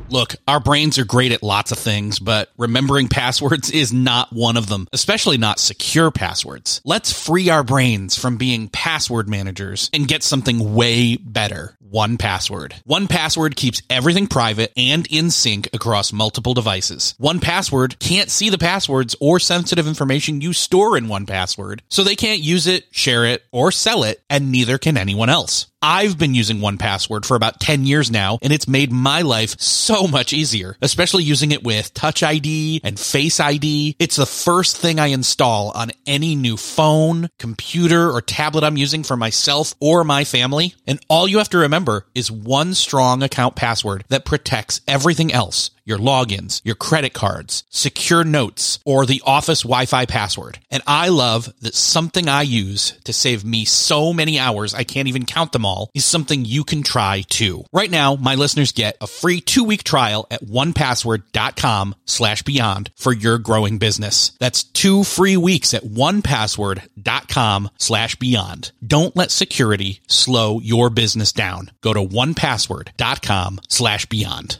Look, our brains are great at lots of things, but remembering passwords is not one of them, especially not secure passwords. Let's free our brains from being password managers and get something way better. 1Password. 1Password keeps everything private and in sync across multiple devices. 1Password can't see the passwords or sensitive information you store in 1Password, so they can't use it, share it, or sell it, and neither can anyone else. I've been using 1Password for about 10 years now, and it's made my life so much easier, especially using it with Touch ID and Face ID. It's the first thing I install on any new phone, computer, or tablet I'm using for myself or my family. And all you have to remember is one strong account password that protects everything else. Your logins, your credit cards, secure notes, or the office Wi-Fi password. And I love that something I use to save me so many hours I can't even count them all is something you can try too. Right now, my listeners get a free 2-week trial at onepassword.com/beyond for your growing business. That's 2 free weeks at onepassword.com/beyond. Don't let security slow your business down. Go to onepassword.com/beyond.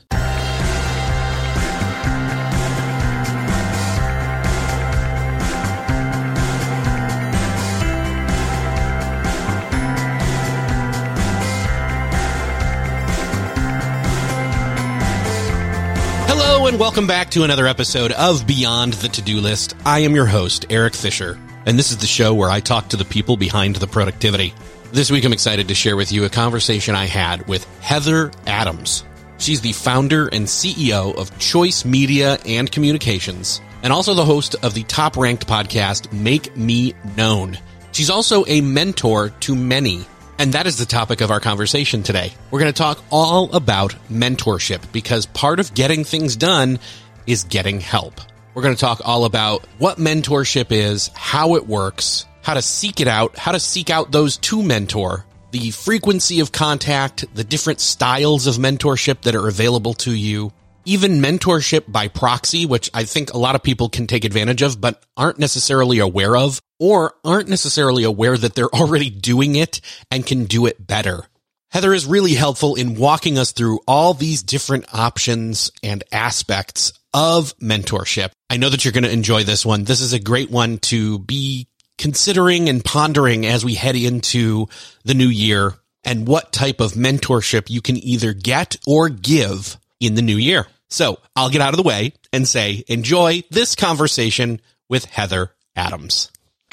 Hello and welcome back to another episode of Beyond the To-Do List. I am your host, Eric Fisher, and this is the show where I talk to the people behind the productivity. This week I'm excited to share with you a conversation I had with Heather Adams. She's the founder and CEO of Choice Media and Communications, and also the host of the top-ranked podcast, Make Me Known. She's also a mentor to many. And that is the topic of our conversation today. We're going to talk all about mentorship because part of getting things done is getting help. We're going to talk all about what mentorship is, how it works, how to seek it out, how to seek out those to mentor, the frequency of contact, the different styles of mentorship that are available to you, even mentorship by proxy, which I think a lot of people can take advantage of, but aren't necessarily aware of, or aren't necessarily aware that they're already doing it and can do it better. Heather is really helpful in walking us through all these different options and aspects of mentorship. I know that you're going to enjoy this one. This is a great one to be considering and pondering as we head into the new year and what type of mentorship you can either get or give in the new year. So I'll get out of the way and say, enjoy this conversation with Heather Adams.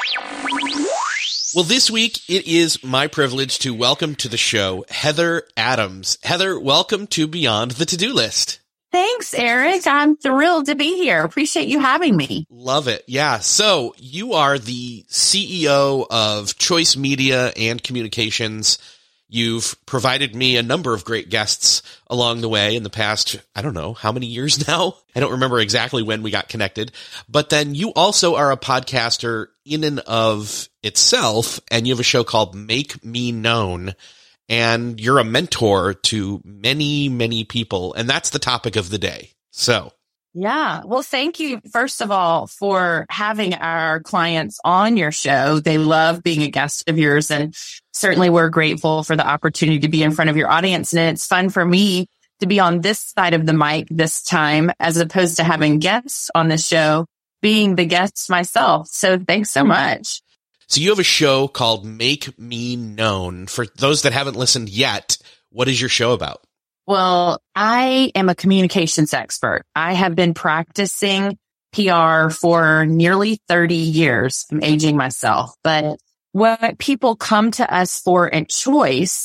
Well, this week it is my privilege to welcome to the show Heather Adams. Heather, welcome to Beyond the To-Do List. Thanks, Eric. I'm thrilled to be here. Appreciate you having me. Love it. Yeah. So you are the CEO of Choice Media and Communications. You've provided me a number of great guests along the way in the past, I don't know, how many years now? I don't remember exactly when we got connected. But then you also are a podcaster in and of itself, and you have a show called Make Me Known, and you're a mentor to many, many people, and that's the topic of the day. So. Yeah. Well, thank you, first of all, for having our clients on your show. They love being a guest of yours, and certainly we're grateful for the opportunity to be in front of your audience. And it's fun for me to be on this side of the mic this time, as opposed to having guests on the show, being the guests myself. So thanks so much. So you have a show called Make Me Known. For those that haven't listened yet, what is your show about? Well, I am a communications expert. I have been practicing PR for nearly 30 years. I'm aging myself, but what people come to us for at Choice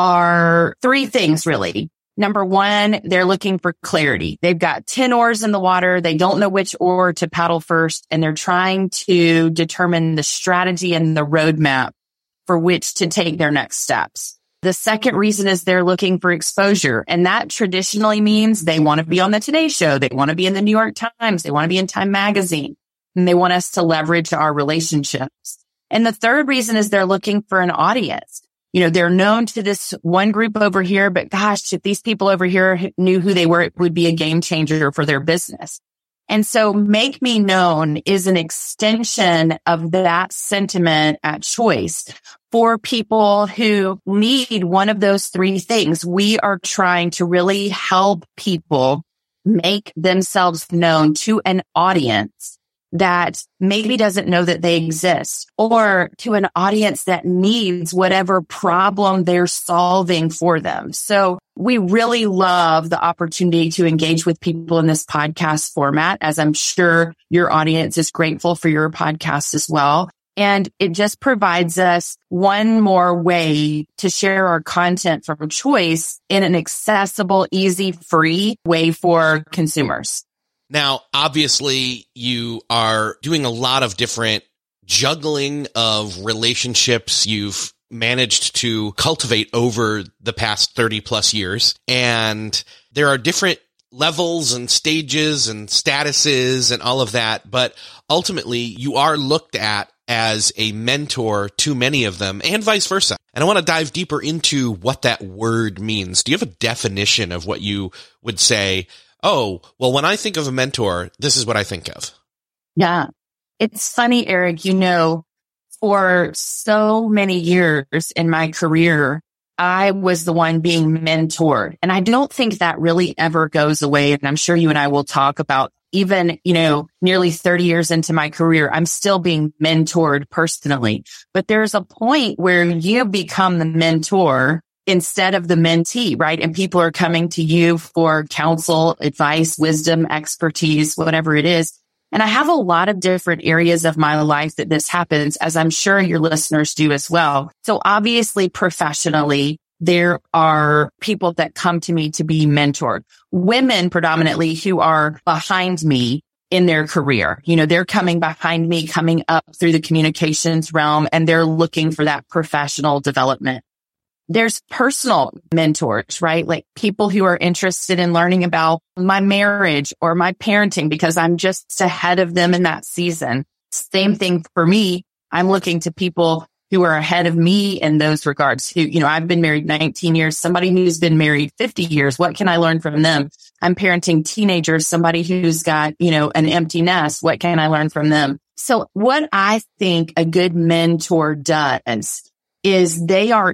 are 3 things, really. Number 1, they're looking for clarity. They've got 10 oars in the water. They don't know which oar to paddle first, and they're trying to determine the strategy and the roadmap for which to take their next steps. The second reason is they're looking for exposure, and that traditionally means they want to be on the Today Show. They want to be in the New York Times. They want to be in Time Magazine, and they want us to leverage our relationships. And the third reason is they're looking for an audience. You know, they're known to this one group over here, but gosh, if these people over here knew who they were, it would be a game changer for their business. And so Make Me Known is an extension of that sentiment at Choice, for people who need one of those three things. We are trying to really help people make themselves known to an audience that maybe doesn't know that they exist, or to an audience that needs whatever problem they're solving for them. So we really love the opportunity to engage with people in this podcast format, as I'm sure your audience is grateful for your podcast as well. And it just provides us one more way to share our content from choice in an accessible, easy, free way for consumers. Now, obviously, you are doing a lot of different juggling of relationships you've managed to cultivate over the past 30 plus years. And there are different levels and stages and statuses and all of that. But ultimately, you are looked at as a mentor to many of them, and vice versa. And I want to dive deeper into what that word means. Do you have a definition of what you would say? Oh, well, when I think of a mentor, this is what I think of. Yeah. It's funny, Eric, for so many years in my career, I was the one being mentored. And I don't think that really ever goes away. And I'm sure you and I will talk about even, nearly 30 years into my career, I'm still being mentored personally. But there's a point where you become the mentor instead of the mentee, right? And people are coming to you for counsel, advice, wisdom, expertise, whatever it is. And I have a lot of different areas of my life that this happens, as I'm sure your listeners do as well. So obviously, professionally, there are people that come to me to be mentored. Women predominantly who are behind me in their career. They're coming behind me, coming up through the communications realm, and they're looking for that professional development. There's personal mentors, right? Like people who are interested in learning about my marriage or my parenting because I'm just ahead of them in that season. Same thing for me. I'm looking to people who are ahead of me in those regards. I've been married 19 years, somebody who's been married 50 years. What can I learn from them? I'm parenting teenagers, somebody who's got, an empty nest. What can I learn from them? So what I think a good mentor does is they are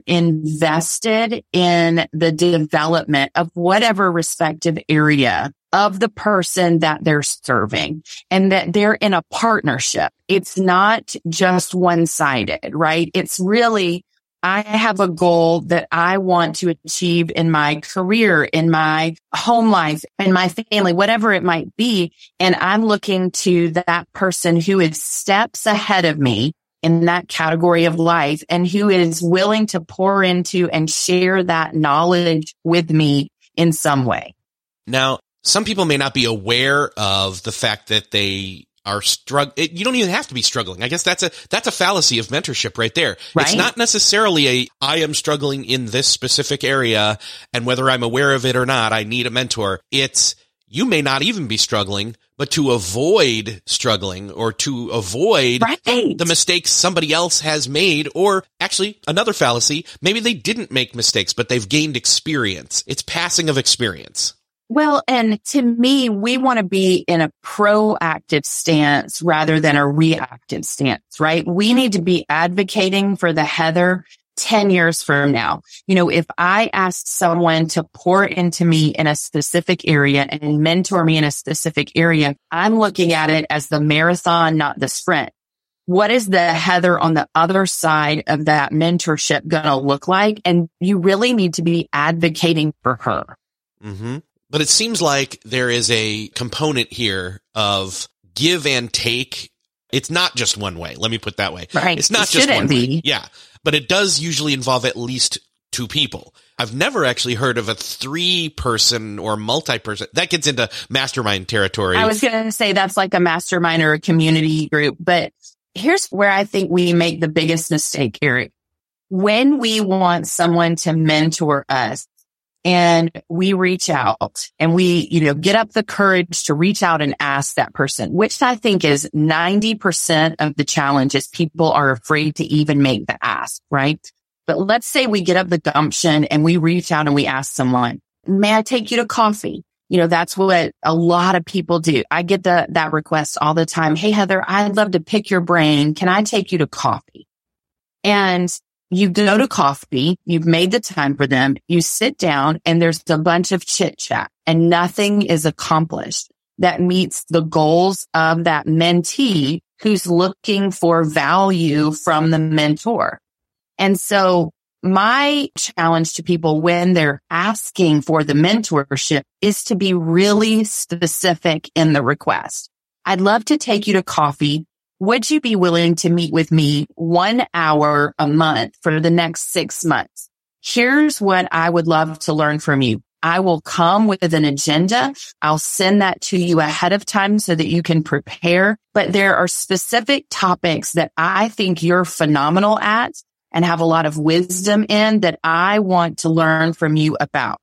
invested in the development of whatever respective area of the person that they're serving, and that they're in a partnership. It's not just one-sided, right? It's really, I have a goal that I want to achieve in my career, in my home life, in my family, whatever it might be. And I'm looking to that person who is steps ahead of me in that category of life and who is willing to pour into and share that knowledge with me in some way. Now, some people may not be aware of the fact that they are struggling. You don't even have to be struggling. I guess that's a fallacy of mentorship right there. Right. It's not necessarily I am struggling in this specific area, and whether I'm aware of it or not, I need a mentor. It's you may not even be struggling, but to avoid struggling or to avoid the mistakes somebody else has made, or actually another fallacy, maybe they didn't make mistakes, but they've gained experience. It's passing of experience. Well, and to me, we want to be in a proactive stance rather than a reactive stance, right? We need to be advocating for the Heather 10 years from now. If I asked someone to pour into me in a specific area and mentor me in a specific area, I'm looking at it as the marathon, not the sprint. What is the Heather on the other side of that mentorship going to look like? And you really need to be advocating for her. Mm-hmm. But it seems like there is a component here of give and take. It's not just one way. Let me put it that way. Right. It's not just one way. Yeah. But it does usually involve at least two people. I've never actually heard of a 3-person or multi-person. That gets into mastermind territory. I was going to say that's like a mastermind or a community group. But here's where I think we make the biggest mistake, Eric. When we want someone to mentor us, and we reach out and we, get up the courage to reach out and ask that person, which I think is 90% of the challenge is people are afraid to even make the ask, right? But let's say we get up the gumption and we reach out and we ask someone, may I take you to coffee? That's what a lot of people do. I get that request all the time. Hey, Heather, I'd love to pick your brain. Can I take you to coffee? And You go to coffee, you've made the time for them, you sit down and there's a bunch of chit chat and nothing is accomplished that meets the goals of that mentee who's looking for value from the mentor. And so my challenge to people when they're asking for the mentorship is to be really specific in the request. I'd love to take you to coffee. Would you be willing to meet with me 1 hour a month for the next 6 months? Here's what I would love to learn from you. I will come with an agenda. I'll send that to you ahead of time so that you can prepare. But there are specific topics that I think you're phenomenal at and have a lot of wisdom in that I want to learn from you about.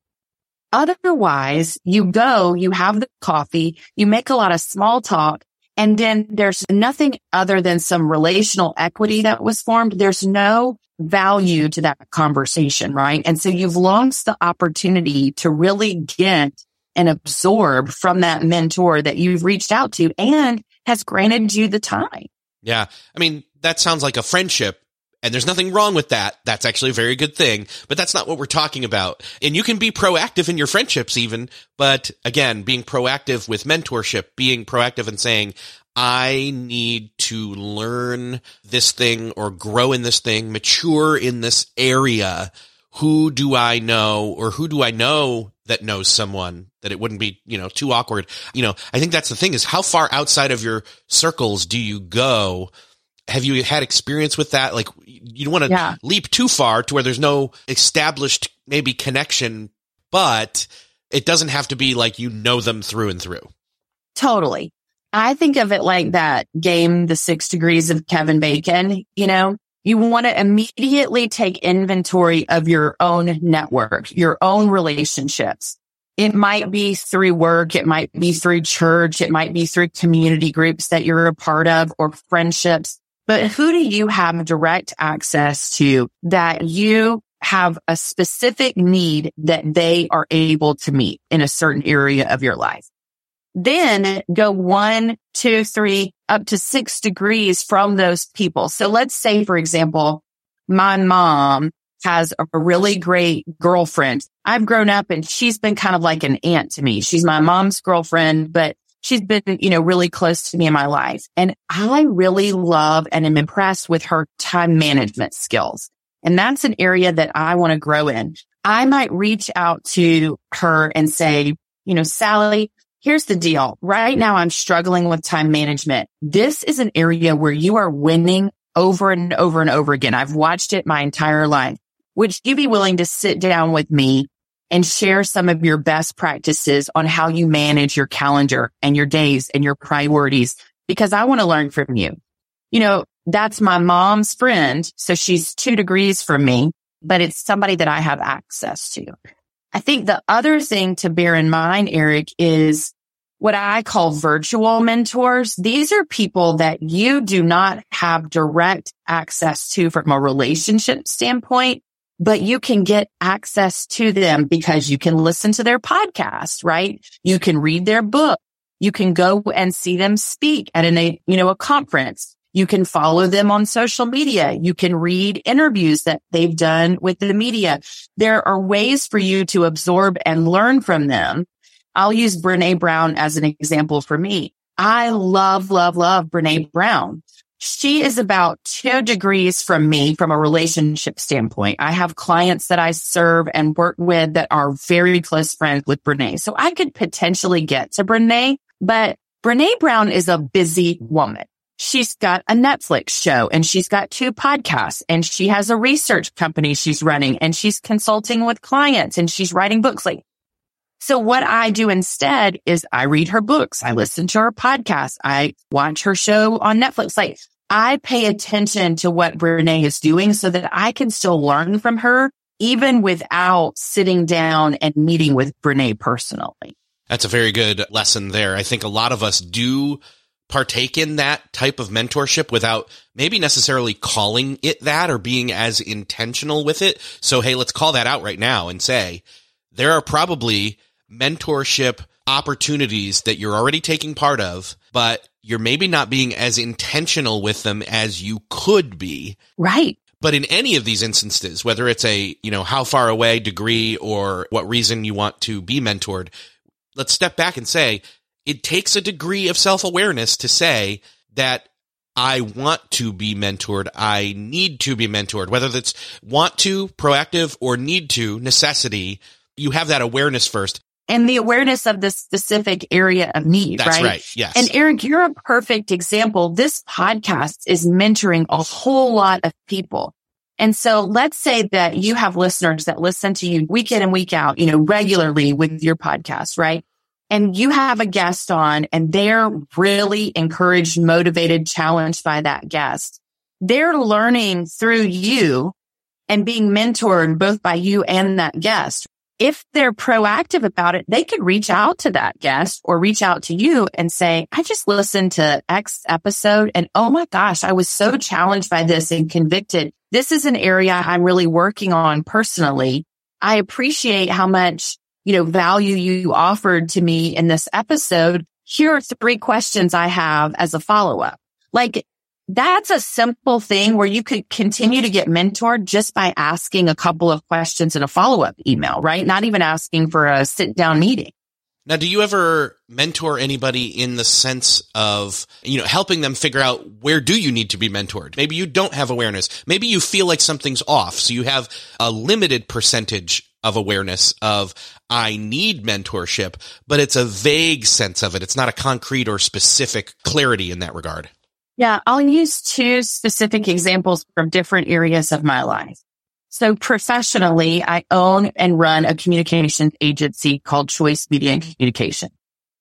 Otherwise, you go, you have the coffee, you make a lot of small talk, and then there's nothing other than some relational equity that was formed. There's no value to that conversation, right? And so you've lost the opportunity to really get and absorb from that mentor that you've reached out to and has granted you the time. Yeah. I mean, that sounds like a friendship. And there's nothing wrong with that. That's actually a very good thing, but that's not what we're talking about. And you can be proactive in your friendships even, but again, being proactive with mentorship, being proactive and saying, I need to learn this thing or grow in this thing, mature in this area. Who do I know, or who do I know that knows someone that it wouldn't be, too awkward? I think that's the thing, is how far outside of your circles do you go? Have you had experience with that? Like, you don't want to leap too far to where there's no established maybe connection, but it doesn't have to be like you know them through and through. Totally. I think of it like that game, The 6 Degrees of Kevin Bacon. You want to immediately take inventory of your own network, your own relationships. It might be through work. It might be through church. It might be through community groups that you're a part of or friendships. But who do you have direct access to that you have a specific need that they are able to meet in a certain area of your life? Then go 1, 2, 3, up to 6 degrees from those people. So let's say, for example, my mom has a really great girlfriend. I've grown up and she's been kind of like an aunt to me. She's my mom's girlfriend, but she's been, really close to me in my life. And I really love and am impressed with her time management skills. And that's an area that I want to grow in. I might reach out to her and say, Sally, here's the deal. Right now, I'm struggling with time management. This is an area where you are winning over and over and over again. I've watched it my entire life. Would you be willing to sit down with me and share some of your best practices on how you manage your calendar and your days and your priorities? Because I want to learn from you. That's my mom's friend. So she's 2 degrees from me, but it's somebody that I have access to. I think the other thing to bear in mind, Eric, is what I call virtual mentors. These are people that you do not have direct access to from a relationship standpoint, but you can get access to them because you can listen to their podcast, right? You can read their book. You can go and see them speak at a conference. You can follow them on social media. You can read interviews that they've done with the media. There are ways for you to absorb and learn from them. I'll use Brené Brown as an example for me. I love, love, love Brené Brown. She is about 2 degrees from me from a relationship standpoint. I have clients that I serve and work with that are very close friends with Brené. So I could potentially get to Brené, but Brené Brown is a busy woman. She's got a Netflix show and she's got 2 podcasts and she has a research company she's running and she's consulting with clients and she's writing books. So what I do instead is I read her books. I listen to her podcasts. I watch her show on Netflix. I pay attention to what Brené is doing so that I can still learn from her, even without sitting down and meeting with Brené personally. That's a very good lesson there. I think a lot of us do partake in that type of mentorship without maybe necessarily calling it that or being as intentional with it. So, hey, let's call that out right now and say there are probably mentorship opportunities that you're already taking part of, but you're maybe not being as intentional with them as you could be. Right. But in any of these instances, whether it's a, how far away degree or what reason you want to be mentored, let's step back and say it takes a degree of self-awareness to say that I want to be mentored. I need to be mentored, whether that's want to, proactive, or need to, necessity. You have that awareness first. And the awareness of the specific area of need, right? That's right. Yes. And Eric, you're a perfect example. This podcast is mentoring a whole lot of people. And so let's say that you have listeners that listen to you week in and week out, regularly with your podcast, right? And you have a guest on and they're really encouraged, motivated, challenged by that guest. They're learning through you and being mentored both by you and that guest. If they're proactive about it, they could reach out to that guest or reach out to you and say, I just listened to X episode and oh my gosh, I was so challenged by this and convicted. This is an area I'm really working on personally. I appreciate how much value you offered to me in this episode. Here are 3 questions I have as a follow-up. Like, that's a simple thing where you could continue to get mentored just by asking a couple of questions in a follow-up email, right? Not even asking for a sit-down meeting. Now, do you ever mentor anybody in the sense of, helping them figure out where do you need to be mentored? Maybe you don't have awareness. Maybe you feel like something's off. So you have a limited percentage of awareness of I need mentorship, but it's a vague sense of it. It's not a concrete or specific clarity in that regard. Yeah, I'll use 2 specific examples from different areas of my life. So professionally, I own and run a communications agency called Choice Media and Communication.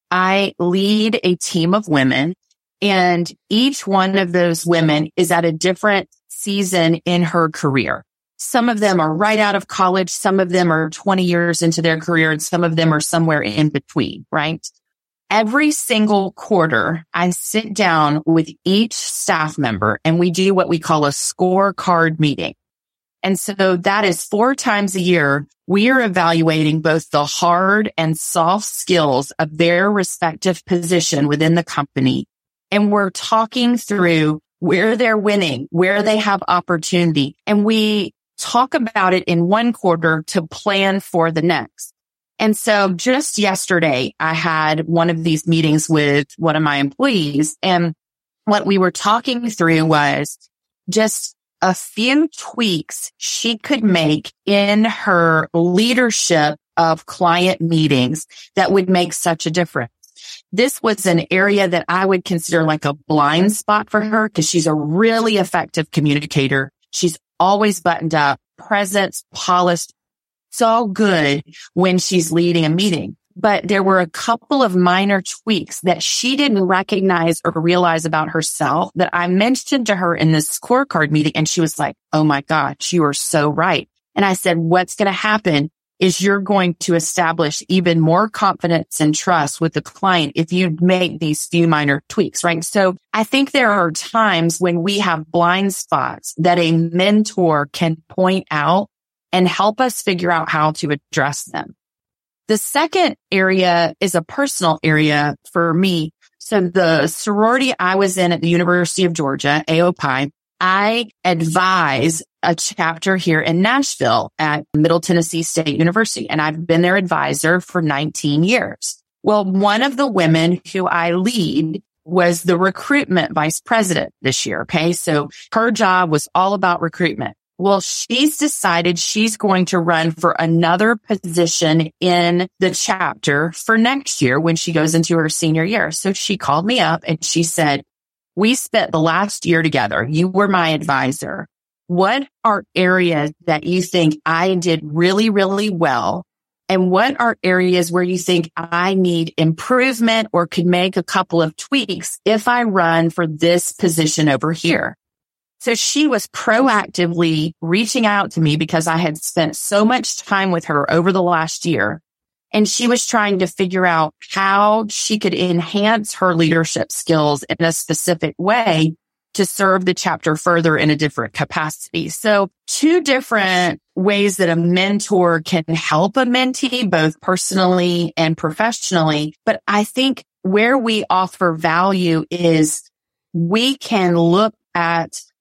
I lead a team of women, and each one of those women is at a different season in her career. Some of them are right out of college. Some of them are 20 years into their career, and some of them are somewhere in between, right? Every single quarter, I sit down with each staff member and we do what we call a scorecard meeting. And so that is 4 times a year. We are evaluating both the hard and soft skills of their respective position within the company. And we're talking through where they're winning, where they have opportunity. And we talk about it in one quarter to plan for the next. And so just yesterday, I had one of these meetings with one of my employees. And what we were talking through was just a few tweaks she could make in her leadership of client meetings that would make such a difference. This was an area that I would consider like a blind spot for her because she's a really effective communicator. She's always buttoned up, presence, polished. It's all good when she's leading a meeting. But there were a couple of minor tweaks that she didn't recognize or realize about herself that I mentioned to her in this scorecard meeting. And she was like, oh my gosh, you are so right. And I said, what's going to happen is you're going to establish even more confidence and trust with the client if you make these few minor tweaks, right? So I think there are times when we have blind spots that a mentor can point out and help us figure out how to address them. The second area is a personal area for me. So the sorority I was in at the University of Georgia, AOPI, I advise a chapter here in Nashville at Middle Tennessee State University, and I've been their advisor for 19 years. Well, one of the women who I lead was the recruitment vice president this year. Okay. So her job was all about recruitment. Well, she's decided she's going to run for another position in the chapter for next year when she goes into her senior year. So she called me up and she said, we spent the last year together. You were my advisor. What are areas that you think I did really, really well? And what are areas where you think I need improvement or could make a couple of tweaks if I run for this position over here? So she was proactively reaching out to me because I had spent so much time with her over the last year. And she was trying to figure out how she could enhance her leadership skills in a specific way to serve the chapter further in a different capacity. So 2 different ways that a mentor can help a mentee, both personally and professionally. But I think where we offer value is we can look at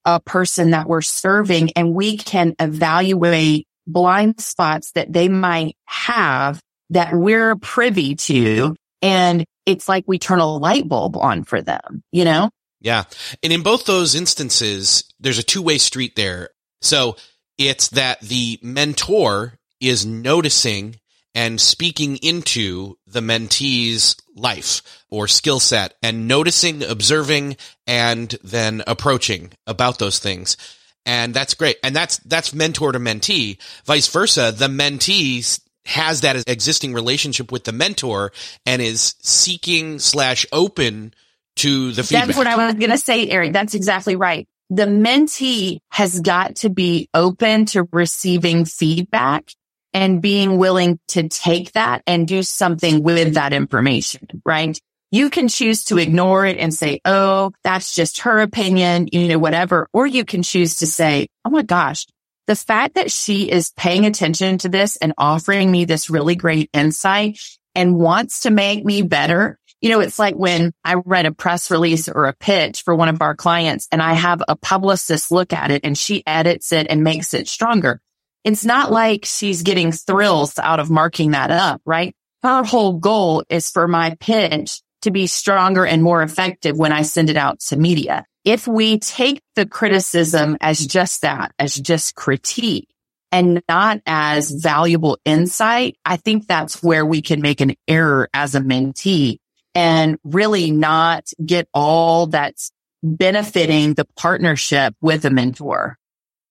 a person that we're serving, and we can evaluate blind spots that they might have that we're privy to. And it's like we turn a light bulb on for them, you know? Yeah. And in both those instances, there's a two-way street there. So it's that the mentor is noticing and speaking into the mentee's life or skill set and noticing, observing, and then approaching about those things. And that's great. And that's mentor to mentee. Vice versa, the mentee has that existing relationship with the mentor and is seeking / open to the feedback. That's what I was going to say, Eric. That's exactly right. The mentee has got to be open to receiving feedback and being willing to take that and do something with that information, right? You can choose to ignore it and say, oh, that's just her opinion, whatever. Or you can choose to say, oh my gosh, the fact that she is paying attention to this and offering me this really great insight and wants to make me better. It's like when I read a press release or a pitch for one of our clients and I have a publicist look at it and she edits it and makes it stronger. It's not like she's getting thrills out of marking that up, right? Her whole goal is for my pitch to be stronger and more effective when I send it out to media. If we take the criticism as just that, as just critique and not as valuable insight, I think that's where we can make an error as a mentee and really not get all that's benefiting the partnership with a mentor.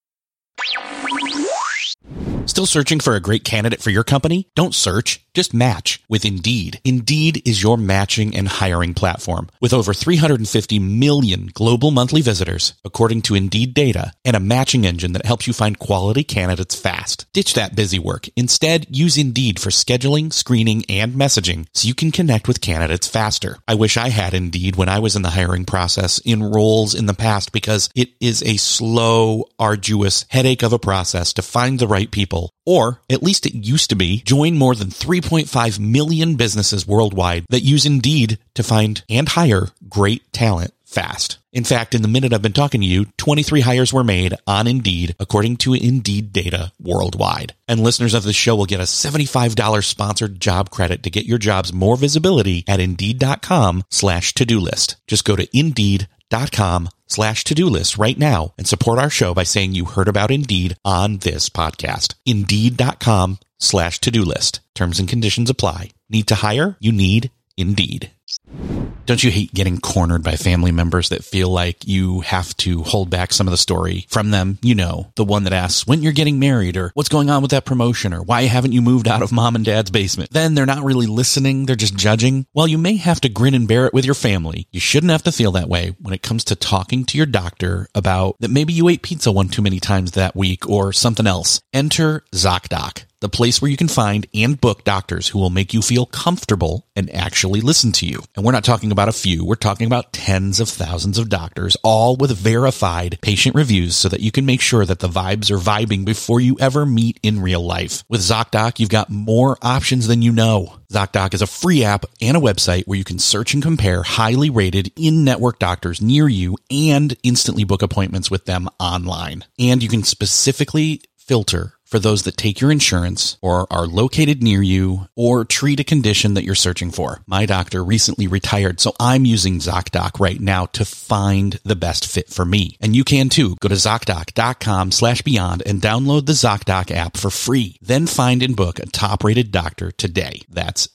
Still searching for a great candidate for your company? Don't search, just match with Indeed. Indeed is your matching and hiring platform. With over 350 million global monthly visitors, according to Indeed data, and a matching engine that helps you find quality candidates fast. Ditch that busy work. Instead, use Indeed for scheduling, screening, and messaging so you can connect with candidates faster. I wish I had Indeed when I was in the hiring process in roles in the past because it is a slow, arduous headache of a process to find the right people. Or, at least it used to be, join more than 3.5 million businesses worldwide that use Indeed to find and hire great talent fast. In fact, in the minute I've been talking to you, 23 hires were made on Indeed, according to Indeed data worldwide. And listeners of the show will get a $75 sponsored job credit to get your jobs more visibility at Indeed.com/to-do list. Just go to Indeed.com/to-do list right now and support our show by saying you heard about Indeed on this podcast. Indeed.com/to-do list. Terms and conditions apply. Need to hire? You need Indeed. Don't you hate getting cornered by family members that feel like you have to hold back some of the story from them? The one that asks when you're getting married or what's going on with that promotion or why haven't you moved out of mom and dad's basement? Then they're not really listening. They're just judging. Well, you may have to grin and bear it with your family. You shouldn't have to feel that way when it comes to talking to your doctor about that maybe you ate pizza one too many times that week or something else. Enter ZocDoc, the place where you can find and book doctors who will make you feel comfortable and actually listen to you. And we're not talking about a few. We're talking about tens of thousands of doctors, all with verified patient reviews so that you can make sure that the vibes are vibing before you ever meet in real life. With ZocDoc, you've got more options than you know. ZocDoc is a free app and a website where you can search and compare highly rated in-network doctors near you and instantly book appointments with them online. And you can specifically filter for those that take your insurance or are located near you or treat a condition that you're searching for. My doctor recently retired, so I'm using ZocDoc right now to find the best fit for me. And you can too. Go to ZocDoc.com/beyond and download the ZocDoc app for free. Then find and book a top-rated doctor today. That's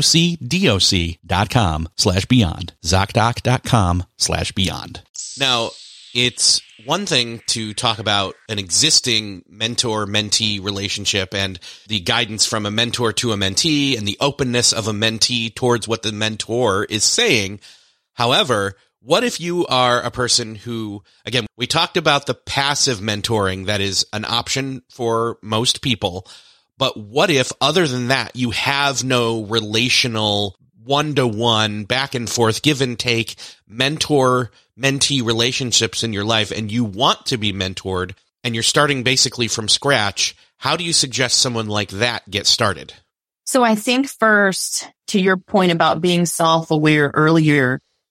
ZocDoc.com/beyond. ZocDoc.com/beyond. Now, it's one thing to talk about an existing mentor-mentee relationship and the guidance from a mentor to a mentee and the openness of a mentee towards what the mentor is saying. However, what if you are a person who, again, we talked about the passive mentoring that is an option for most people, but what if, other than that, you have no relational one-to-one, back and forth, give and take, mentor-mentee relationships in your life, and you want to be mentored, and you're starting basically from scratch? How do you suggest someone like that get started? So I think first, to your point about being self-aware earlier,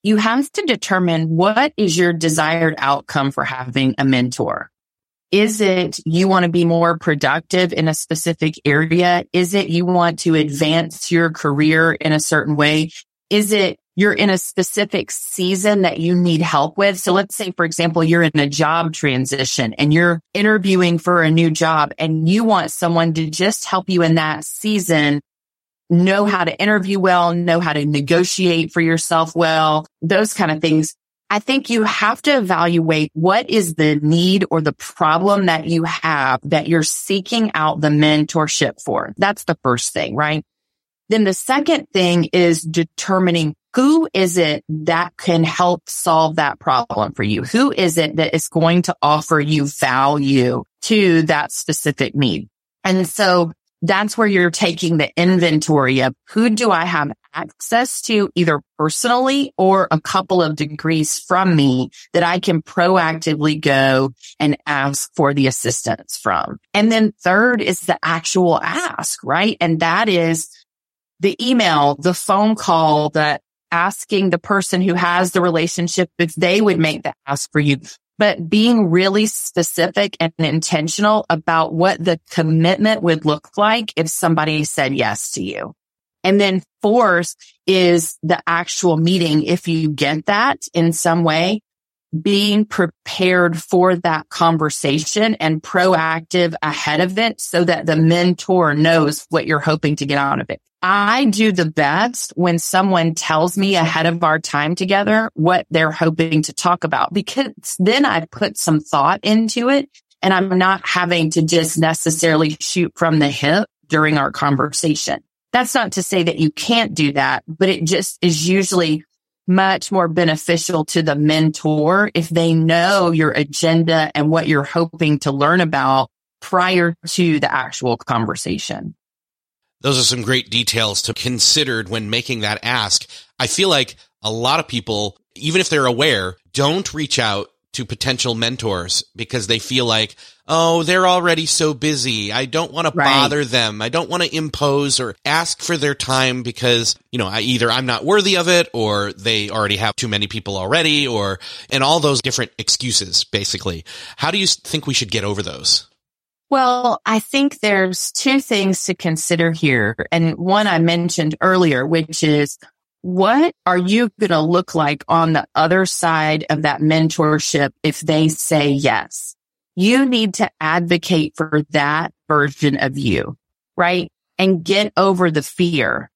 you have to determine what is your desired outcome for having a mentor. Is it you want to be more productive in a specific area? Is it you want to advance your career in a certain way? Is it you're in a specific season that you need help with? So let's say, for example, you're in a job transition and you're interviewing for a new job and you want someone to just help you in that season, know how to interview well, know how to negotiate for yourself well, those kind of things. I think you have to evaluate what is the need or the problem that you have that you're seeking out the mentorship for. That's the first thing, right? Then the second thing is determining who is it that can help solve that problem for you? Who is it that is going to offer you value to that specific need? And so that's where you're taking the inventory of who do I have access to either personally or a couple of degrees from me that I can proactively go and ask for the assistance from. And then third is the actual ask, right? And that is the email, the phone call, that asking the person who has the relationship if they would make the ask for you. But being really specific and intentional about what the commitment would look like if somebody said yes to you. And then fourth is the actual meeting. If you get that in some way, being prepared for that conversation and proactive ahead of it so that the mentor knows what you're hoping to get out of it. I do the best when someone tells me ahead of our time together what they're hoping to talk about, because then I put some thought into it and I'm not having to just necessarily shoot from the hip during our conversation. That's not to say that you can't do that, but it just is usually much more beneficial to the mentor if they know your agenda and what you're hoping to learn about prior to the actual conversation. Those are some great details to consider when making that ask. I feel like a lot of people, even if they're aware, don't reach out to potential mentors because they feel like, oh, they're already so busy. I don't want to bother them. I don't want to impose or ask for their time because, either I'm not worthy of it or they already have too many people already and all those different excuses, basically. How do you think we should get over those? Well, I think there's two things to consider here. And one I mentioned earlier, which is what are you going to look like on the other side of that mentorship if they say yes? You need to advocate for that version of you, right? And get over the fear.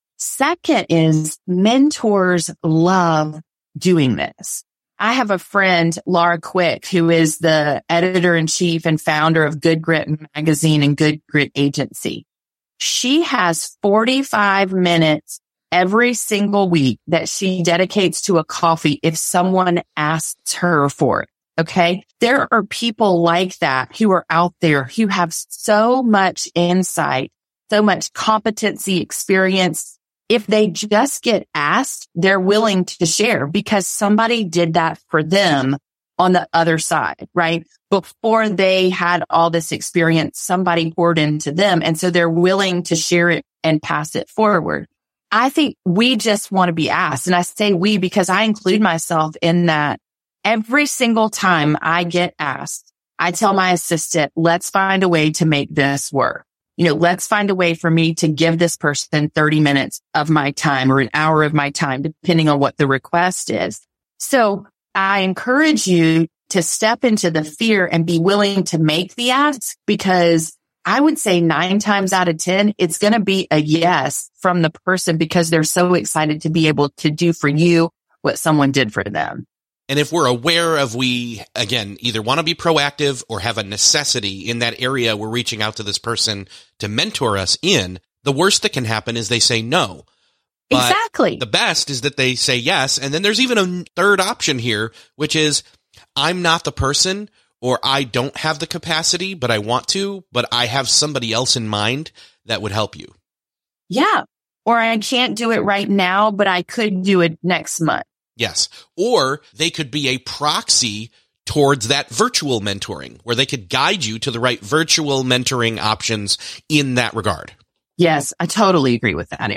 Second is mentors love doing this. I have a friend, Laura Quick, who is the editor-in-chief and founder of Good Grit Magazine and Good Grit Agency. She has 45 minutes every single week that she dedicates to a coffee if someone asks her for it. Okay. There are people like that who are out there who have so much insight, so much competency, experience. If they just get asked, they're willing to share because somebody did that for them on the other side, right? Before they had all this experience, somebody poured into them. And so they're willing to share it and pass it forward. I think we just want to be asked. And I say we because I include myself in that. Every single time I get asked, I tell my assistant, let's find a way to make this work. Let's find a way for me to give this person 30 minutes of my time or an hour of my time, depending on what the request is. So I encourage you to step into the fear and be willing to make the ask, because I would say 9 times out of 10, it's going to be a yes from the person because they're so excited to be able to do for you what someone did for them. And if we're aware of we, again, either want to be proactive or have a necessity in that area we're reaching out to this person to mentor us in, the worst that can happen is they say no. But exactly. The best is that they say yes. And then there's even a third option here, which is I'm not the person or I don't have the capacity, but I want to, but I have somebody else in mind that would help you. Yeah. Or I can't do it right now, but I could do it next month. Yes. Or they could be a proxy towards that virtual mentoring where they could guide you to the right virtual mentoring options in that regard. Yes, I totally agree with that, Eric.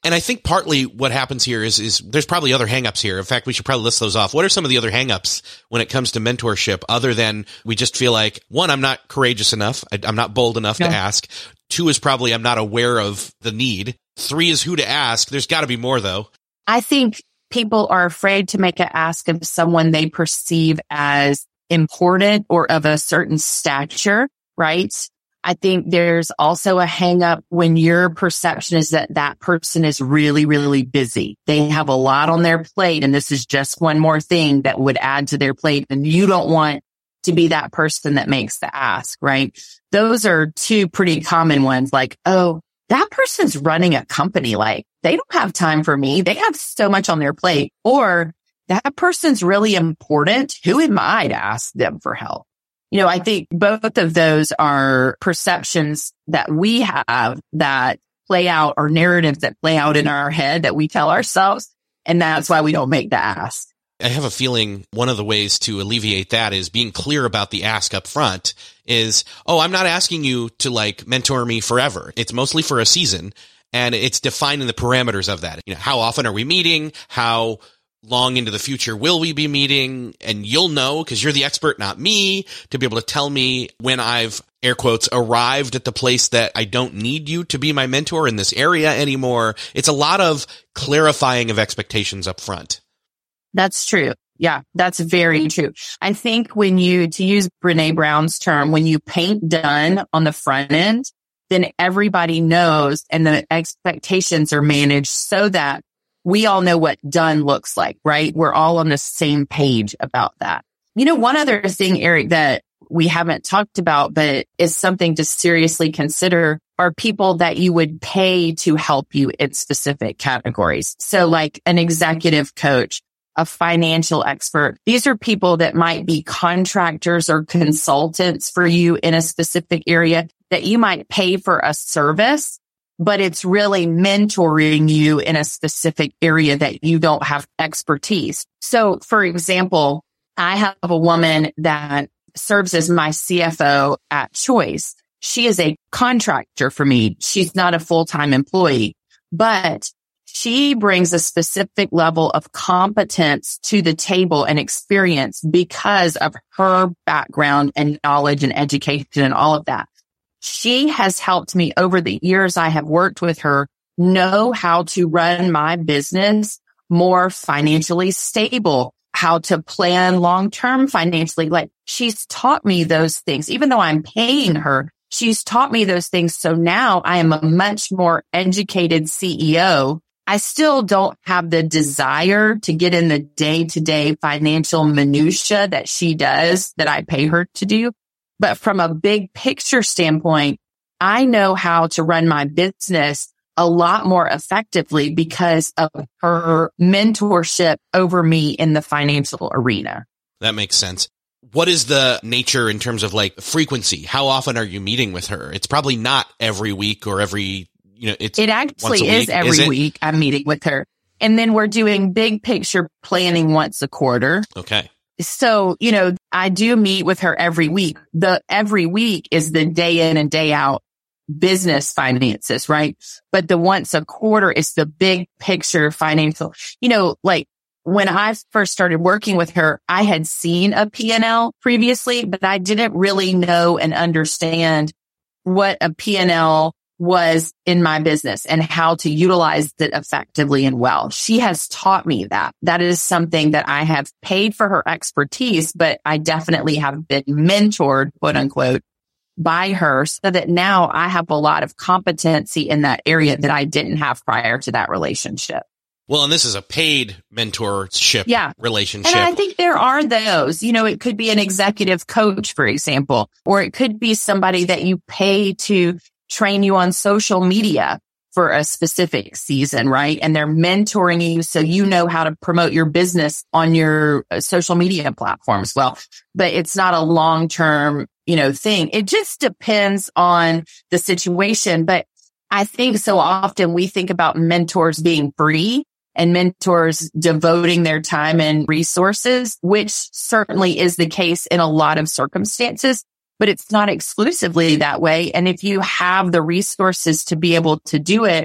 And I think partly what happens here is there's probably other hangups here. In fact, we should probably list those off. What are some of the other hangups when it comes to mentorship other than we just feel like, one, I'm not courageous enough. I'm not bold enough to ask. 2 is probably I'm not aware of the need. 3 is who to ask. There's got to be more, though. I think people are afraid to make an ask of someone they perceive as important or of a certain stature, right? I think there's also a hang up when your perception is that that person is really, really busy. They have a lot on their plate, and this is just one more thing that would add to their plate. And you don't want to be that person that makes the ask, right? Those are 2 pretty common ones. Like, oh, that person's running a company. Like, they don't have time for me. They have so much on their plate. Or that person's really important. Who am I to ask them for help? I think both of those are perceptions that we have that play out, or narratives that play out in our head that we tell ourselves. And that's why we don't make the ask. I have a feeling one of the ways to alleviate that is being clear about the ask up front is, oh, I'm not asking you to like mentor me forever. It's mostly for a season, and it's defining the parameters of that. How often are we meeting? How long into the future will we be meeting? And you'll know, because you're the expert, not me, to be able to tell me when I've, air quotes, arrived at the place that I don't need you to be my mentor in this area anymore. It's a lot of clarifying of expectations up front. That's true. Yeah, that's very true. I think to use Brene Brown's term, when you paint done on the front end, then everybody knows and the expectations are managed so that we all know what done looks like, right? We're all on the same page about that. One other thing, Eric, that we haven't talked about, but is something to seriously consider are people that you would pay to help you in specific categories. So like an executive coach, a financial expert. These are people that might be contractors or consultants for you in a specific area that you might pay for a service, but it's really mentoring you in a specific area that you don't have expertise. So for example, I have a woman that serves as my CFO at Choice. She is a contractor for me. She's not a full-time employee, but she brings a specific level of competence to the table and experience because of her background and knowledge and education and all of that. She has helped me over the years I have worked with her know how to run my business more financially stable, how to plan long-term financially. Like, she's taught me those things. Even though I'm paying her, she's taught me those things. So now I am a much more educated CEO. I still don't have the desire to get in the day-to-day financial minutia that she does, that I pay her to do. But from a big picture standpoint, I know how to run my business a lot more effectively because of her mentorship over me in the financial arena. That makes sense. What is the nature in terms of like frequency? How often are you meeting with her? It's probably not every week or every, it actually is every week I'm meeting with her. And then we're doing big picture planning once a quarter. Okay. So, I do meet with her every week. Every week is the day in and day out business finances, right? But the once a quarter is the big picture financial. Like when I first started working with her, I had seen a P&L previously, but I didn't really know and understand what a P&L was in my business and how to utilize it effectively and well. She has taught me that. That is something that I have paid for her expertise, but I definitely have been mentored, quote unquote, by her so that now I have a lot of competency in that area that I didn't have prior to that relationship. Well, and this is a paid mentorship relationship. And I think there are those, it could be an executive coach, for example, or it could be somebody that you pay to train you on social media for a specific season, right? And they're mentoring you so you know how to promote your business on your social media platforms. Well, but it's not a long-term, thing. It just depends on the situation. But I think so often we think about mentors being free and mentors devoting their time and resources, which certainly is the case in a lot of circumstances. But it's not exclusively that way. And if you have the resources to be able to do it,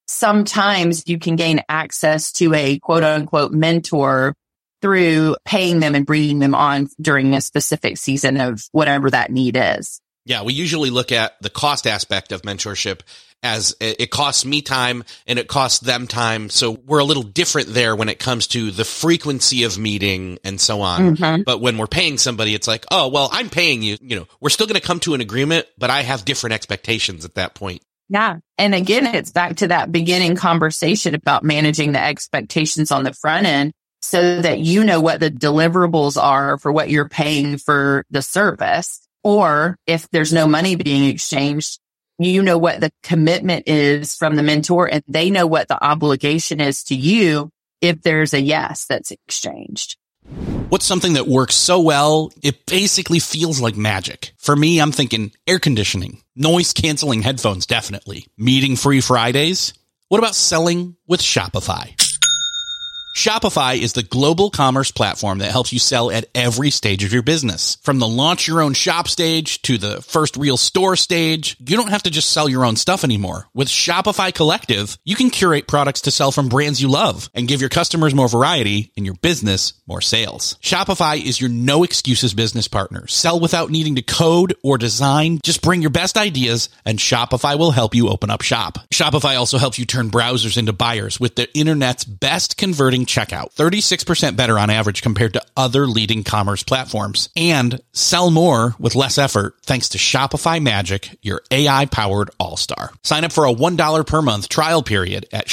sometimes you can gain access to a quote unquote mentor through paying them and bringing them on during a specific season of whatever that need is. Yeah, we usually look at the cost aspect of mentorship as it costs me time and it costs them time. So we're a little different there when it comes to the frequency of meeting and so on. Mm-hmm. But when we're paying somebody, it's like, oh, well, I'm paying you. We're still going to come to an agreement, but I have different expectations at that point. Yeah. And again, it's back to that beginning conversation about managing the expectations on the front end so that you know what the deliverables are for what you're paying for the service. Or if there's no money being exchanged, you know what the commitment is from the mentor and they know what the obligation is to you if there's a yes that's exchanged. What's something that works so well, it basically feels like magic? For me, I'm thinking air conditioning, noise canceling headphones, definitely. Meeting free Fridays. What about selling with Shopify? Shopify is the global commerce platform that helps you sell at every stage of your business. From the launch your own shop stage to the first real store stage, you don't have to just sell your own stuff anymore. With Shopify Collective, you can curate products to sell from brands you love and give your customers more variety and your business more sales. Shopify is your no excuses business partner. Sell without needing to code or design. Just bring your best ideas and Shopify will help you open up shop. Shopify also helps you turn browsers into buyers with the internet's best converting checkout, 36% better on average compared to other leading commerce platforms, and sell more with less effort thanks to Shopify Magic, your AI-powered all-star. Sign up for a $1 per month trial period at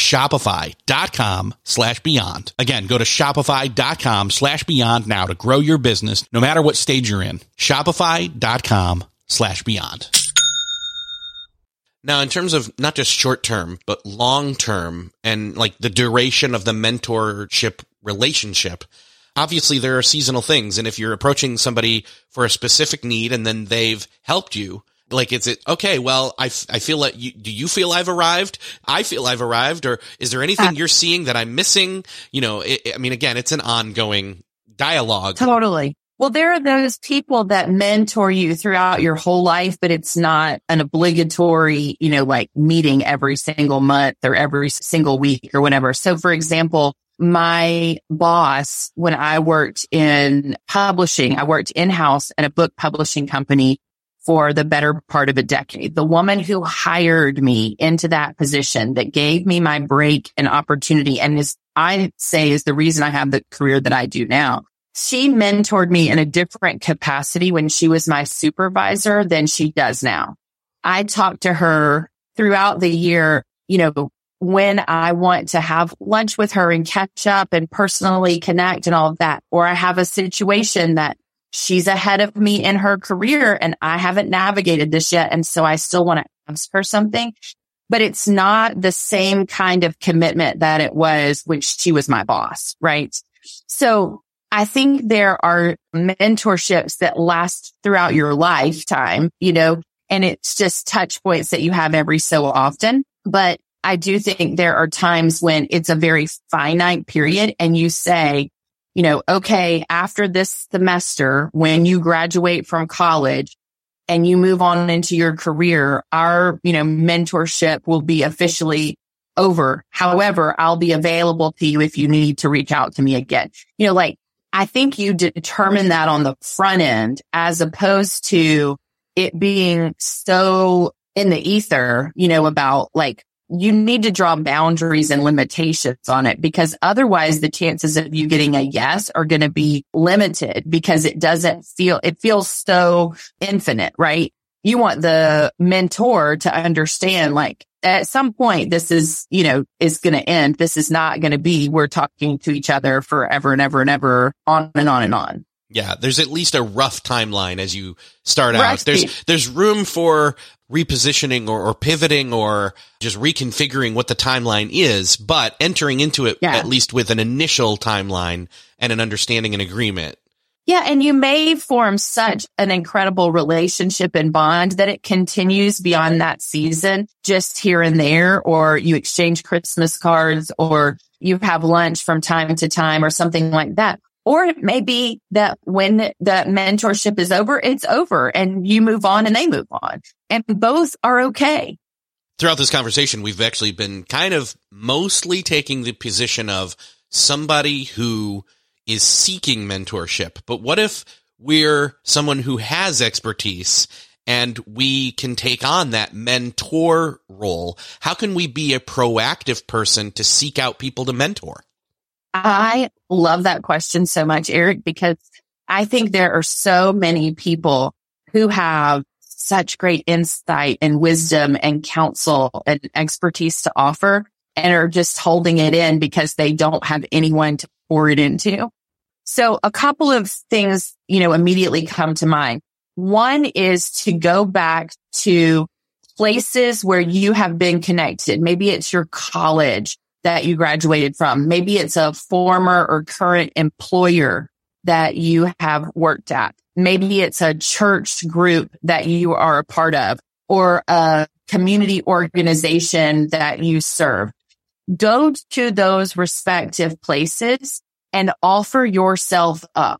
shopify.com/beyond. Again, go to shopify.com/beyond now to grow your business no matter what stage you're in. Shopify.com/beyond. Now, in terms of not just short term, but long term and like the duration of the mentorship relationship, obviously there are seasonal things. And if you're approaching somebody for a specific need and then they've helped you, like, is it, okay, well, I feel like do you feel I've arrived? I feel I've arrived. Or is there anything you're seeing that I'm missing? Again, it's an ongoing dialogue. Totally. Well, there are those people that mentor you throughout your whole life, but it's not an obligatory, like meeting every single month or every single week or whatever. So for example, my boss, when I worked in publishing, I worked in-house at a book publishing company for the better part of a decade. The woman who hired me into that position that gave me my break and opportunity and is the reason I have the career that I do now. She mentored me in a different capacity when she was my supervisor than she does now. I talk to her throughout the year, when I want to have lunch with her and catch up and personally connect and all of that, or I have a situation that she's ahead of me in her career and I haven't navigated this yet. And so I still want to ask her something, but it's not the same kind of commitment that it was when she was my boss, right? So I think there are mentorships that last throughout your lifetime, and it's just touch points that you have every so often. But I do think there are times when it's a very finite period and you say, okay, after this semester, when you graduate from college and you move on into your career, our, mentorship will be officially over. However, I'll be available to you if you need to reach out to me again. I think you determine that on the front end as opposed to it being so in the ether, about you need to draw boundaries and limitations on it because otherwise the chances of you getting a yes are going to be limited because it feels so infinite, right? You want the mentor to understand at some point, this is going to end. This is not going to be, we're talking to each other forever and ever and ever, on and on and on. Yeah. There's at least a rough timeline as you start out. There's room for repositioning or pivoting or just reconfiguring what the timeline is, but entering into it at least with an initial timeline and an understanding and agreement. Yeah. And you may form such an incredible relationship and bond that it continues beyond that season, just here and there, or you exchange Christmas cards or you have lunch from time to time or something like that. Or it may be that when the mentorship is over, it's over and you move on and they move on and both are okay. Throughout this conversation, we've actually been kind of mostly taking the position of somebody who is seeking mentorship. But what if we're someone who has expertise and we can take on that mentor role? How can we be a proactive person to seek out people to mentor? I love that question so much, Eric, because I think there are so many people who have such great insight and wisdom and counsel and expertise to offer and are just holding it in because they don't have anyone to pour it into. So a couple of things, immediately come to mind. One is to go back to places where you have been connected. Maybe it's your college that you graduated from. Maybe it's a former or current employer that you have worked at. Maybe it's a church group that you are a part of or a community organization that you serve. Go to those respective places and offer yourself up.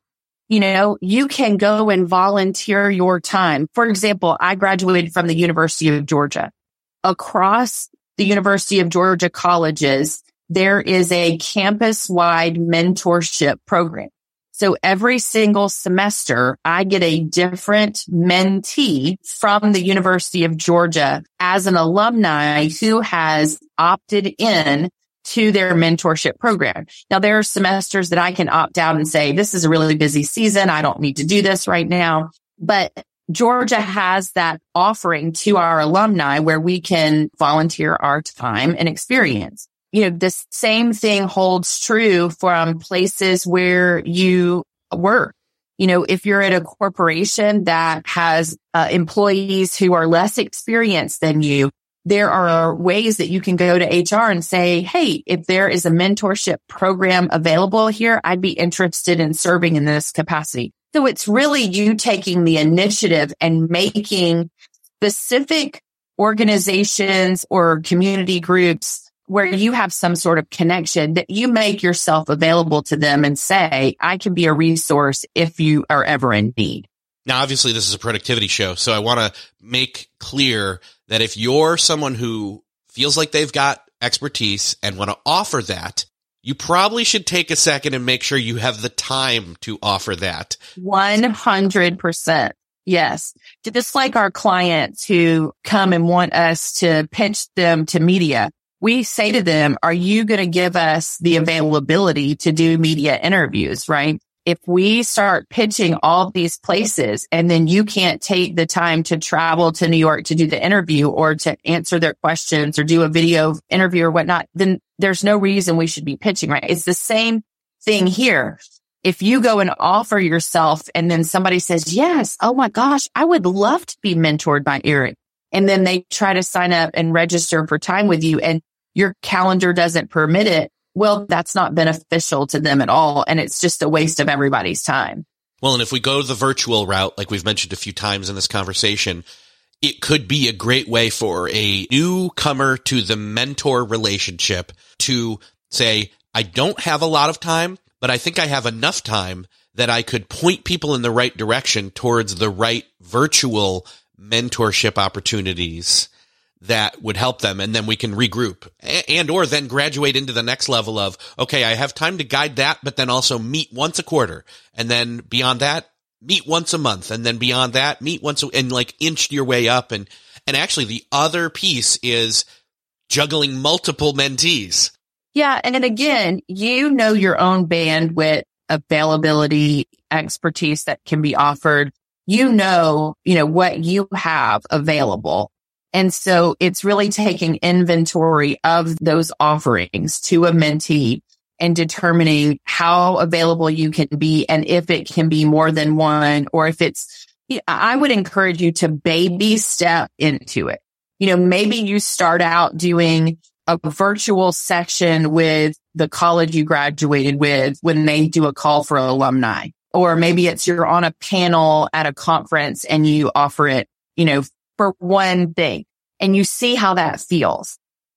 You can go and volunteer your time. For example, I graduated from the University of Georgia. Across the University of Georgia colleges, there is a campus-wide mentorship program. So every single semester, I get a different mentee from the University of Georgia as an alumni who has opted in to their mentorship program. Now, there are semesters that I can opt out and say, this is a really busy season. I don't need to do this right now. But Georgia has that offering to our alumni where we can volunteer our time and experience. The same thing holds true from places where you work. If you're at a corporation that has employees who are less experienced than you, there are ways that you can go to HR and say, hey, if there is a mentorship program available here, I'd be interested in serving in this capacity. So it's really you taking the initiative and making specific organizations or community groups where you have some sort of connection that you make yourself available to them and say, I can be a resource if you are ever in need. Now, obviously, this is a productivity show, so I want to make clear that if you're someone who feels like they've got expertise and want to offer that, you probably should take a second and make sure you have the time to offer that. 100%. Yes. Just like our clients who come and want us to pitch them to media, we say to them, are you going to give us the availability to do media interviews, right? If we start pitching all these places and then you can't take the time to travel to New York to do the interview or to answer their questions or do a video interview or whatnot, then there's no reason we should be pitching, right? It's the same thing here. If you go and offer yourself and then somebody says, yes, oh my gosh, I would love to be mentored by Eric. And then they try to sign up and register for time with you and your calendar doesn't permit it. Well, that's not beneficial to them at all. And it's just a waste of everybody's time. Well, and if we go the virtual route, like we've mentioned a few times in this conversation, it could be a great way for a newcomer to the mentor relationship to say, I don't have a lot of time, but I think I have enough time that I could point people in the right direction towards the right virtual mentorship opportunities that would help them. And then we can regroup and or then graduate into the next level of, okay, I have time to guide that, but then also meet once a quarter. And then beyond that, meet once a month. And then beyond that, meet once and like inch your way up. And actually the other piece is juggling multiple mentees. Yeah. And then again, your own bandwidth, availability, expertise that can be offered. What you have available. And so it's really taking inventory of those offerings to a mentee and determining how available you can be and if it can be more than one or if it's, I would encourage you to baby step into it. Maybe you start out doing a virtual section with the college you graduated with when they do a call for alumni. Or maybe it's you're on a panel at a conference and you offer it, for one thing and you see how that feels.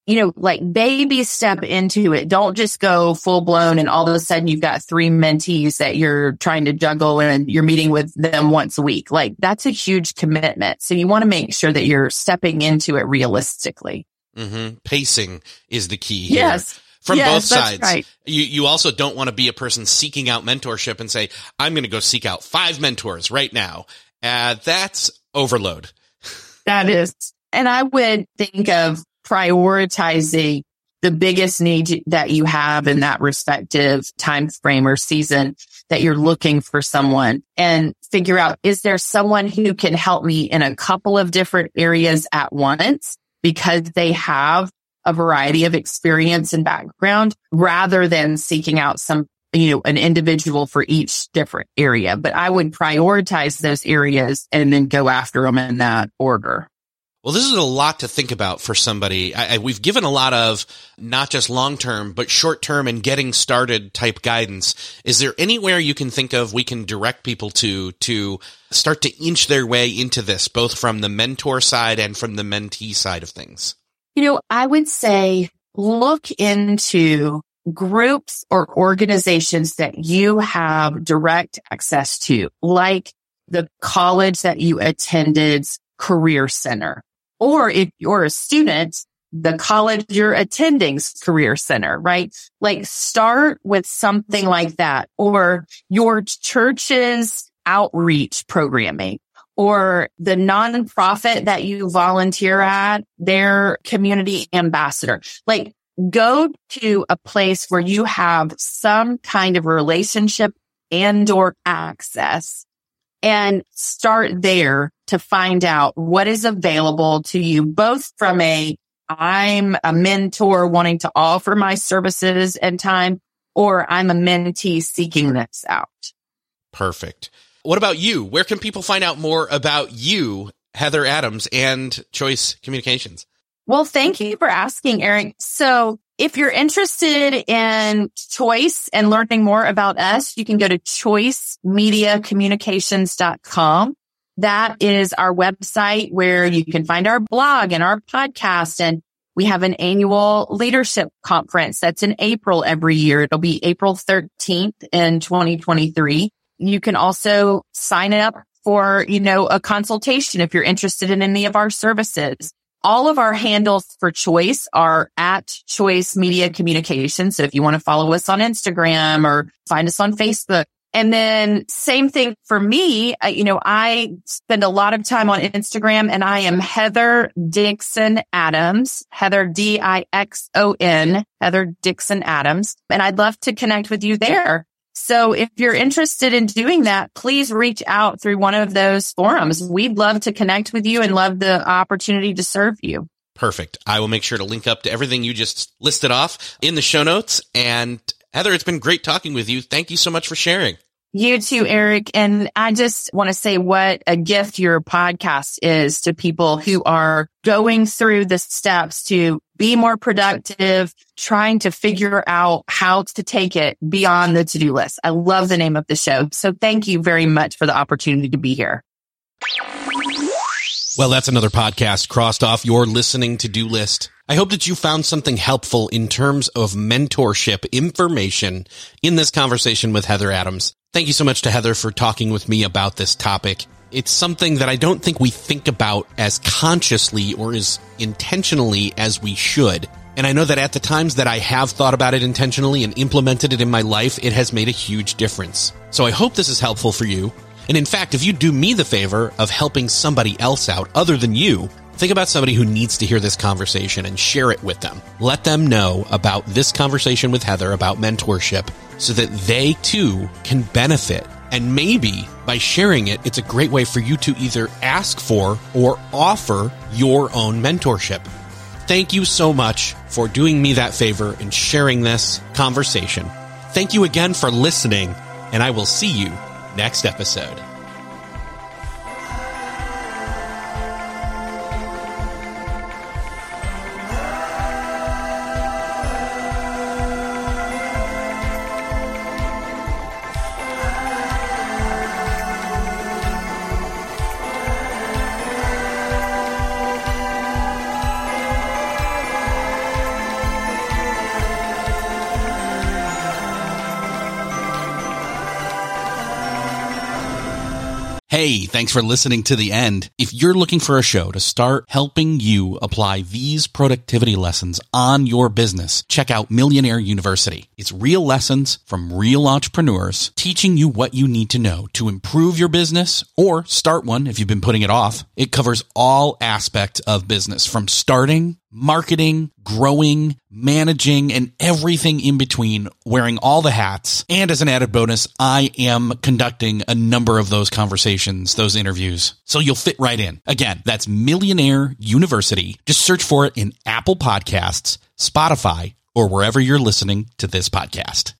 like baby step into it. Don't just go full blown and all of a sudden you've got 3 mentees that you're trying to juggle and you're meeting with them once a week. Like that's a huge commitment. So you want to make sure that you're stepping into it realistically. Mm-hmm. Pacing is the key here. Yes. From both sides. Right. You also don't want to be a person seeking out mentorship and say, I'm going to go seek out 5 mentors right now. That's overload. That is. And I would think of prioritizing the biggest need that you have in that respective time frame or season that you're looking for someone, and figure out, is there someone who can help me in a couple of different areas at once because they have a variety of experience and background, rather than seeking out an individual for each different area. But I would prioritize those areas and then go after them in that order. Well, this is a lot to think about for somebody. We've given a lot of not just long-term, but short-term and getting started type guidance. Is there anywhere you can think of we can direct people to start to inch their way into this, both from the mentor side and from the mentee side of things? I would say look into groups or organizations that you have direct access to, like the college that you attended's Career Center. Or if you're a student, the college you're attending's Career Center, right? Like start with something like that, or your church's outreach programming, or the nonprofit that you volunteer at, their community ambassador. Like go to a place where you have some kind of relationship and or access, and start there to find out what is available to you, both from I'm a mentor wanting to offer my services and time, or I'm a mentee seeking this out. Perfect. What about you? Where can people find out more about you, Heather Adams, and Choice Communications? Well, thank you for asking, Eric. So if you're interested in Choice and learning more about us, you can go to choicemediacommunications.com. That is our website where you can find our blog and our podcast. And we have an annual leadership conference that's in April every year. It'll be April 13th in 2023. You can also sign up for, a consultation if you're interested in any of our services. All of our handles for Choice are at Choice Media Communications. So if you want to follow us on Instagram or find us on Facebook. And then same thing for me, I spend a lot of time on Instagram, and I am Heather Dixon Adams, Heather Dixon, Heather Dixon Adams. And I'd love to connect with you there. So if you're interested in doing that, please reach out through one of those forums. We'd love to connect with you and love the opportunity to serve you. Perfect. I will make sure to link up to everything you just listed off in the show notes. And Heather, it's been great talking with you. Thank you so much for sharing. You too, Eric. And I just want to say what a gift your podcast is to people who are going through the steps to be more productive, trying to figure out how to take it beyond the to-do list. I love the name of the show. So thank you very much for the opportunity to be here. Well, that's another podcast crossed off your listening to-do list. I hope that you found something helpful in terms of mentorship information in this conversation with Heather Adams. Thank you so much to Heather for talking with me about this topic. It's something that I don't think we think about as consciously or as intentionally as we should. And I know that at the times that I have thought about it intentionally and implemented it in my life, it has made a huge difference. So I hope this is helpful for you. And in fact, if you do me the favor of helping somebody else out other than you, think about somebody who needs to hear this conversation and share it with them. Let them know about this conversation with Heather about mentorship so that they too can benefit. And maybe by sharing it, it's a great way for you to either ask for or offer your own mentorship. Thank you so much for doing me that favor and sharing this conversation. Thank you again for listening, and I will see you next episode. Hey, thanks for listening to the end. If you're looking for a show to start helping you apply these productivity lessons on your business, check out Millionaire University. It's real lessons from real entrepreneurs teaching you what you need to know to improve your business or start one if you've been putting it off. It covers all aspects of business, from starting, marketing, growing, managing, and everything in between, wearing all the hats. And as an added bonus, I am conducting a number of those conversations, those interviews, so you'll fit right in. Again, that's Millionaire University. Just search for it in Apple Podcasts, Spotify, or wherever you're listening to this podcast.